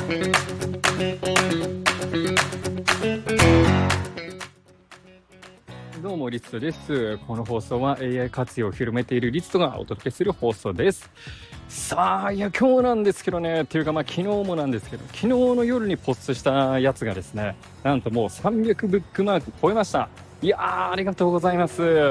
どうもリツトです。この放送は AI 活用を広めているリツトがお届けする放送です。さあ、今日なんですけどね、っていうか昨日もなんですけど、昨日の夜にポストしたやつがですね、なんともう300ブックマーク超えました。いやー、ありがとうございます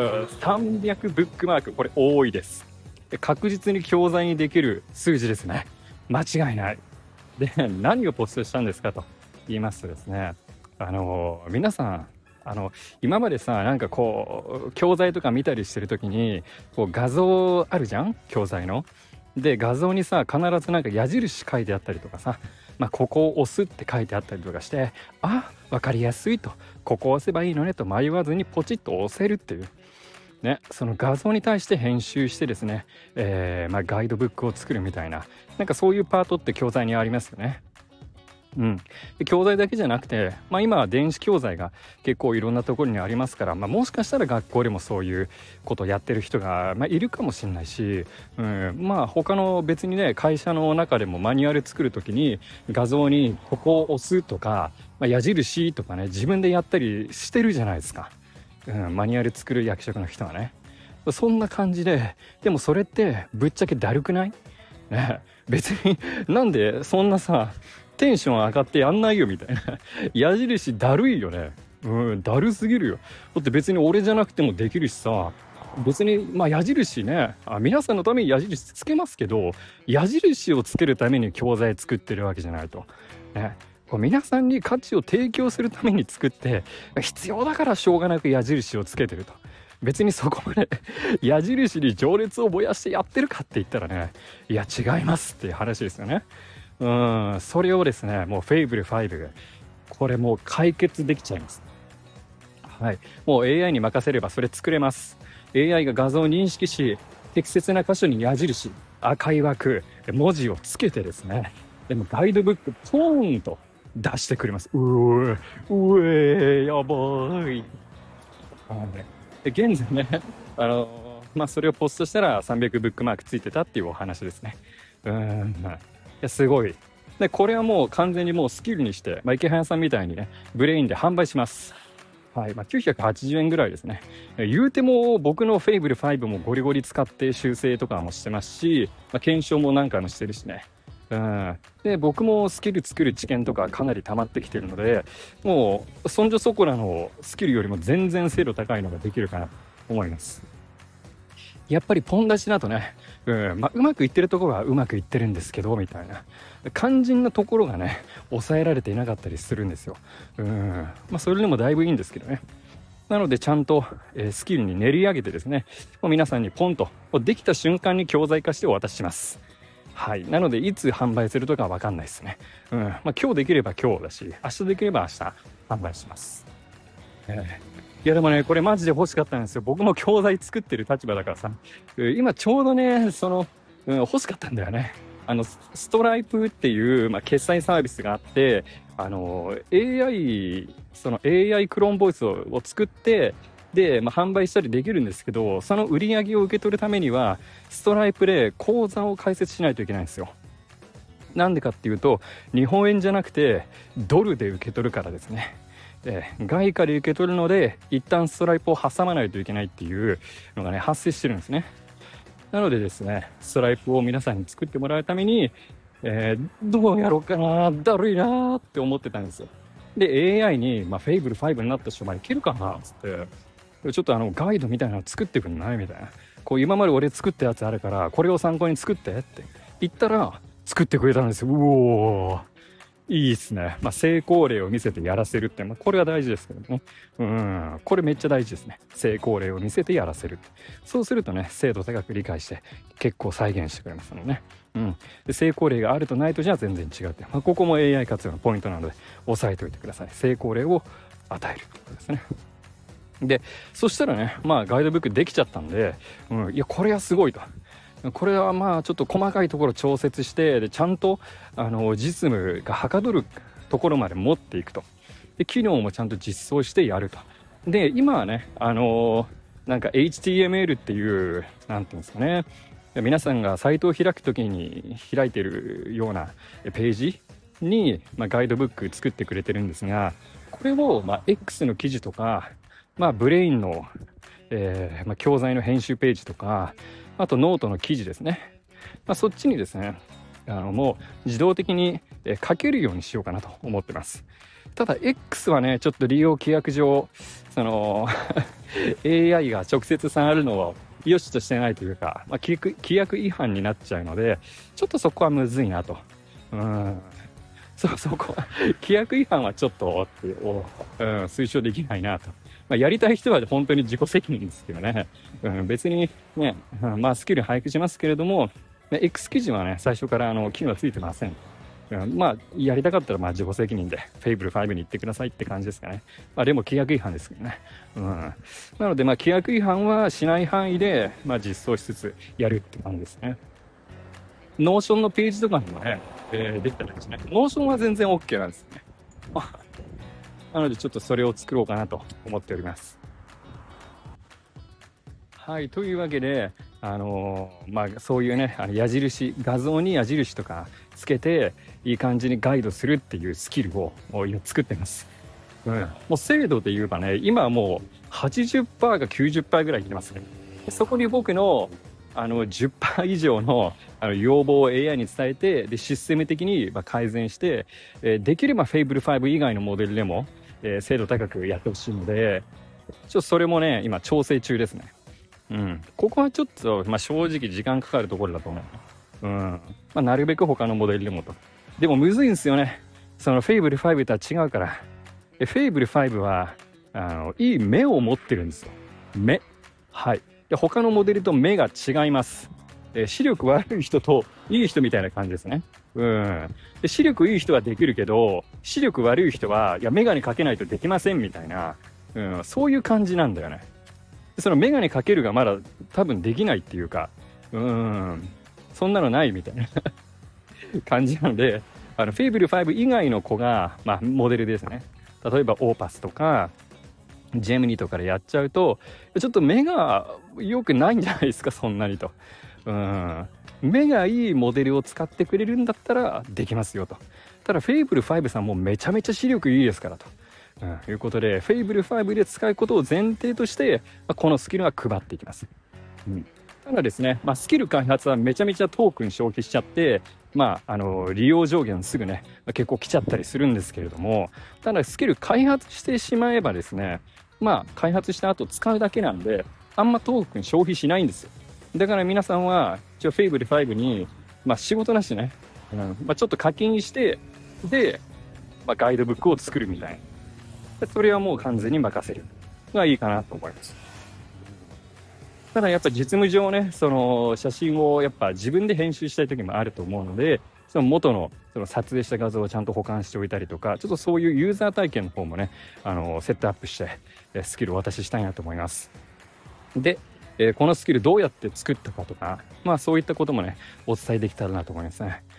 。300ブックマーク、これ多いです。確実に教材にできる数字ですね。間違いない。で、何をポストしたんですかと言いますとですね、皆さん、今までさ、なんかこう教材とか見たりしてる時にこう画像あるじゃん、教材の。で画像にさ、必ずなんか矢印書いてあったりとかさ、ここを押すって書いてあったりとかして、分かりやすいと、ここを押せばいいのねと迷わずにポチッと押せるっていうね、その画像に対して編集してですね、ガイドブックを作るみたいな、なんかそういうパートって教材にありますよね。で教材だけじゃなくて、今は電子教材が結構いろんなところにありますから、もしかしたら学校でもそういうことをやってる人が、いるかもしれないし、他の別にね、会社の中でもマニュアル作る時に画像にここを押すとか、矢印とかね、自分でやったりしてるじゃないですか。マニュアル作る役職の人はね。そんな感じで、でもそれってぶっちゃけだるくないね。別になんでそんなさ、テンション上がってやんないよみたいな矢印だるいよね。だるすぎるよ。だって別に俺じゃなくてもできるしさ、別に矢印ね、皆さんのために矢印つけますけど、矢印をつけるために教材作ってるわけじゃないとね。こう皆さんに価値を提供するために作って、必要だからしょうがなく矢印をつけてると。別にそこまで矢印に情熱を燃やしてやってるかって言ったらね、いや違いますっていう話ですよね。それをですね、もうフェイブル5、これもう解決できちゃいます。はい、もう AI に任せればそれ作れます。 AI が画像を認識し、適切な箇所に矢印、赤い枠、文字をつけてですね、でもガイドブックポーンと出してくれます。やばい。で現在ね、それをポストしたら300ブックマークついてたっていうお話ですね。いやすごい。でこれはもう完全にもうスキルにして、池早さんみたいにね、ブレインで販売します。はい、980円ぐらいですね。言うても僕のフェイブル5もゴリゴリ使って修正とかもしてますし、検証も何回もしてるしね。で僕もスキル作る知見とかかなり溜まってきてるので、もうそんじょそこらのスキルよりも全然精度高いのができるかなと思います。やっぱりポン出しだとね、うまくいってるところはうまくいってるんですけどみたいな肝心なところがね、抑えられていなかったりするんですよ。それでもだいぶいいんですけどね。なのでちゃんと、スキルに練り上げてですね、もう皆さんにポンとできた瞬間に教材化してお渡しします。はい、なのでいつ販売するとかは分かんないですね。今日できれば今日だし、明日できれば明日販売します。いやでもね、これマジで欲しかったんですよ。僕も教材作ってる立場だからさ、今ちょうどね、欲しかったんだよね。ストライプっていう、決済サービスがあって、AI クローンボイスを作って、で、販売したりできるんですけど、その売り上げを受け取るためにはストライプで口座を開設しないといけないんですよ。なんでかっていうと、日本円じゃなくてドルで受け取るからですね。で外貨で受け取るので一旦ストライプを挟まないといけないっていうのがね、発生してるんですね。なのでですね、ストライプを皆さんに作ってもらうために、どうやろうかな、だるいなって思ってたんですよ。で AI に、フェイブル5になった人までいけるかなっつって、ちょっとガイドみたいなの作ってくんないみたいな、こう今まで俺作ったやつあるからこれを参考に作ってって言ったら作ってくれたんですよ。うおー、いいっすね。成功例を見せてやらせるって、これは大事ですけどね。これめっちゃ大事ですね。成功例を見せてやらせる。そうするとね、精度高く理解して結構再現してくれますのでね。で成功例があるとないとじゃ全然違って、ここも AI 活用のポイントなので押さえておいてください。成功例を与えるということですね。でそしたらね、ガイドブックできちゃったんで、いやこれはすごいと。これはちょっと細かいところ調節して、でちゃんと実務がはかどるところまで持っていくと。で機能もちゃんと実装してやると。で今はね、なんか HTML っていうなんていうんですかね、皆さんがサイトを開くときに開いてるようなページに、ガイドブック作ってくれてるんですが、これを、X の記事とか、ブレインの、教材の編集ページとか、あとノートの記事ですね、そっちにですねもう自動的に書けるようにしようかなと思ってます。ただ X はねちょっと利用規約上そのAI が直接触るのを良しとしてないというか、規約違反になっちゃうので、ちょっとそこはむずいなと。そこは規約違反はちょっと、推奨できないなと。やりたい人は本当に自己責任ですけどね、別にね、スキル配布しますけれども、X 記事はね最初から機能はついてません。やりたかったら自己責任で Fable5 に行ってくださいって感じですかね。でも規約違反ですけどね。なので規約違反はしない範囲で、実装しつつやるって感じですね。ノーションのページとかにもね、できたらですね。ノーションは全然 OK なんですね。なのでちょっとそれを作ろうかなと思っております。はい、というわけで、そういうね矢印、画像に矢印とかつけていい感じにガイドするっていうスキルを今作ってます。もう精度で言えばね、今はもう 80% か 90% ぐらいいってますね。そこに僕の10% 以上の要望を AI に伝えて、でシステム的に改善して、できれば Fable5 以外のモデルでも、精度高くやってほしいので、それもね今調整中ですね。ここはちょっと、正直時間かかるところだと思う。なるべく他のモデルでもと。でもむずいんですよね。その Fable5 とは違うから。Fable5 はいい目を持ってるんですよ。目。はい。で他のモデルと目が違います。視力悪い人といい人みたいな感じですね。で視力いい人はできるけど、視力悪い人は眼鏡かけないとできませんみたいな、そういう感じなんだよね。そのメガネかけるがまだ多分できないっていうか、そんなのないみたいな感じなので、Fable5 以外の子が、モデルですね。例えばオーパスとかジェムニとかでやっちゃうと、ちょっと目が良くないんじゃないですか、そんなにと。目がいいモデルを使ってくれるんだったらできますよと。ただ Fable5 さんもめちゃめちゃ視力いいですからと。いうことで Fable5 で使うことを前提として、このスキルは配っていきます。ただですね、スキル開発はめちゃめちゃトークン消費しちゃって、利用上限すぐね結構来ちゃったりするんですけれども、ただスキル開発してしまえばですね、開発した後使うだけなんであんまトークン消費しないんですよ。だから皆さんはFable5 に、仕事なしね、ちょっと課金してで、ガイドブックを作るみたいな、それはもう完全に任せるのがいいかなと思います。ただやっぱ実務上ね、その写真をやっぱ自分で編集したい時もあると思うので、その元のその撮影した画像をちゃんと保管しておいたりとか、ちょっとそういうユーザー体験の方もねセットアップしてスキルをお渡ししたいなと思います。で、このスキルどうやって作ったかとか、そういったこともねお伝えできたらなと思いますね。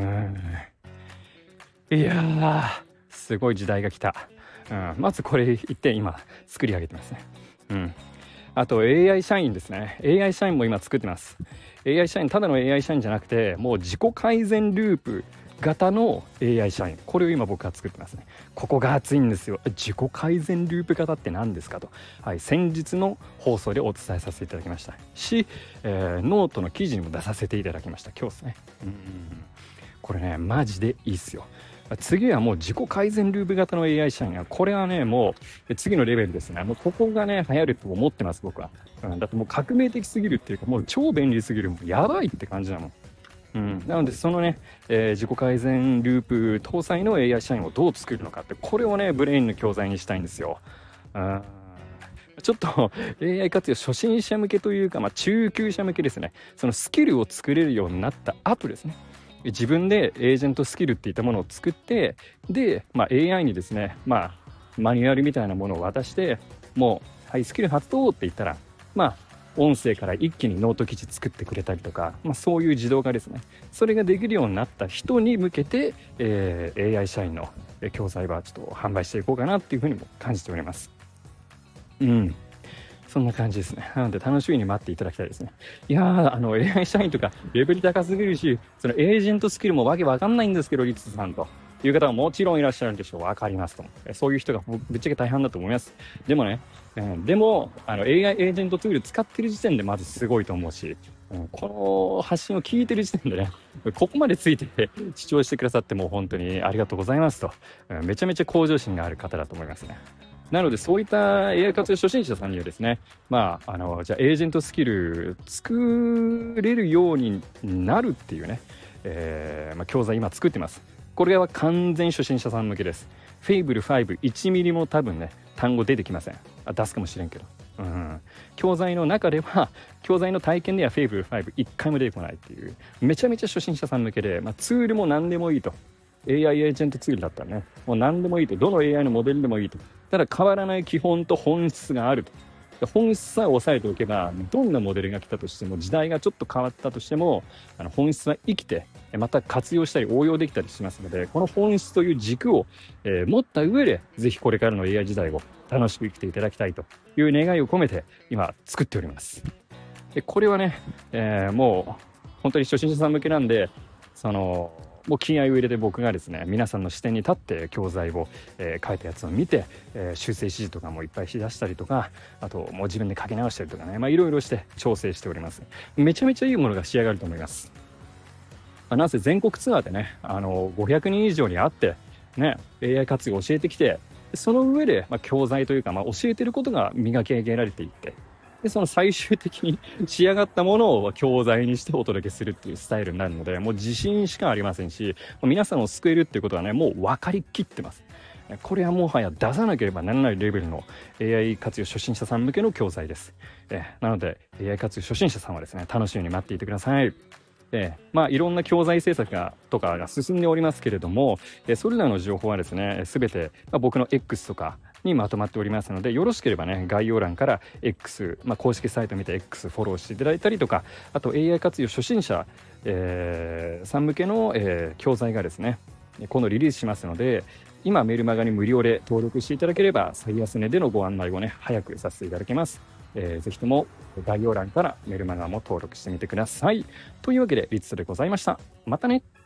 いやー、すごい時代が来た。まずこれ一点今作り上げてますね。あと AI 社員ですね。 AI 社員も今作ってます。 AI 社員、ただの AI 社員じゃなくて、もう自己改善ループ型の AI 社員、これを今僕は作ってますね。ここが熱いんですよ。自己改善ループ型って何ですかと、先日の放送でお伝えさせていただきましたし、ノートの記事にも出させていただきました。今日ですね。これねマジでいいっすよ。次はもう自己改善ループ型の AI 社員、これはねもう次のレベルですね。もうここがね流行ると思ってます僕は。だってもう革命的すぎるっていうか、もう超便利すぎる、もうやばいって感じなの。なのでそのね、自己改善ループ搭載の AI 社員をどう作るのかって、これをねブレインの教材にしたいんですよ。ちょっと AI 活用初心者向けというか、中級者向けですね。そのスキルを作れるようになった後ですね、自分でエージェントスキルっていったものを作って、で、AI にですね、マニュアルみたいなものを渡して、もう、はい、スキル発動って言ったら、音声から一気にノート記事作ってくれたりとか、そういう自動化ですね。それができるようになった人に向けて、AI 社員の教材はちょっと販売していこうかなっていうふうにも感じております。そんな感じですね。なので楽しみに待っていただきたいですね。いやー、AI 社員とかレベル高すぎるし、そのエージェントスキルもわけわかんないんですけど、リツさんと。 いう方はもちろんいらっしゃるでしょう。わかりますと。そういう人がぶっちゃけ大半だと思います。でもね、でもAI エージェントツール使ってる時点でまずすごいと思うし、この発信を聞いてる時点でね、ここまでついて視聴してくださってもう本当にありがとうございますと、めちゃめちゃ向上心がある方だと思いますね。なのでそういった AI 活用初心者さんにはですね、じゃあエージェントスキル作れるようになるっていうね、教材今作ってます。これは完全初心者さん向けです。フェイブル5、1ミリも多分ね、単語出てきません。出すかもしれんけど。教材の中では、教材の体験ではフェイブル5、1回も出てこないっていう、めちゃめちゃ初心者さん向けで、ツールも何でもいいと。AI エージェントツールだったらね、もう何でもいいと。どの AI のモデルでもいいと。ただ変わらない基本と本質があると。本質さえ押さえておけば、どんなモデルが来たとしても、時代がちょっと変わったとしても、本質は生きて、また活用したり応用できたりしますので、この本質という軸を、持った上で、ぜひこれからの AI 時代を楽しく生きていただきたいという願いを込めて、今作っております。でこれはね、もう本当に初心者さん向けなんで、もう気合を入れて僕がですね、皆さんの視点に立って教材を、書いたやつを見て、修正指示とかもいっぱいしだしたりとか、あともう自分で書き直したりとかね、いろいろして調整しております。めちゃめちゃいいものが仕上がると思います。なぜ全国ツアーでね、500人以上に会ってね、AI 活用を教えてきて、その上で、教材というか、教えてることが磨き上げられていって、でその最終的に仕上がったものを教材にしてお届けするっていうスタイルになるので、もう自信しかありませんし、皆さんを救えるっていうことはね、もう分かりきってます。これはもはや出さなければならないレベルの AI 活用初心者さん向けの教材です。なので AI 活用初心者さんはですね、楽しみに待っていてください。いろんな教材制作とかが進んでおりますけれども、それらの情報はですね、すべて、僕の X とかにまとまっておりますので、よろしければね、概要欄から X、公式サイト見て X フォローしていただいたりとか、あと AI 活用初心者、さん向けの、教材がですね、今度リリースしますので、今メルマガに無料で登録していただければ、最安値でのご案内をね、早くさせていただきます。ぜひとも概要欄からメルマガも登録してみてください。というわけで、リツでございました。またね。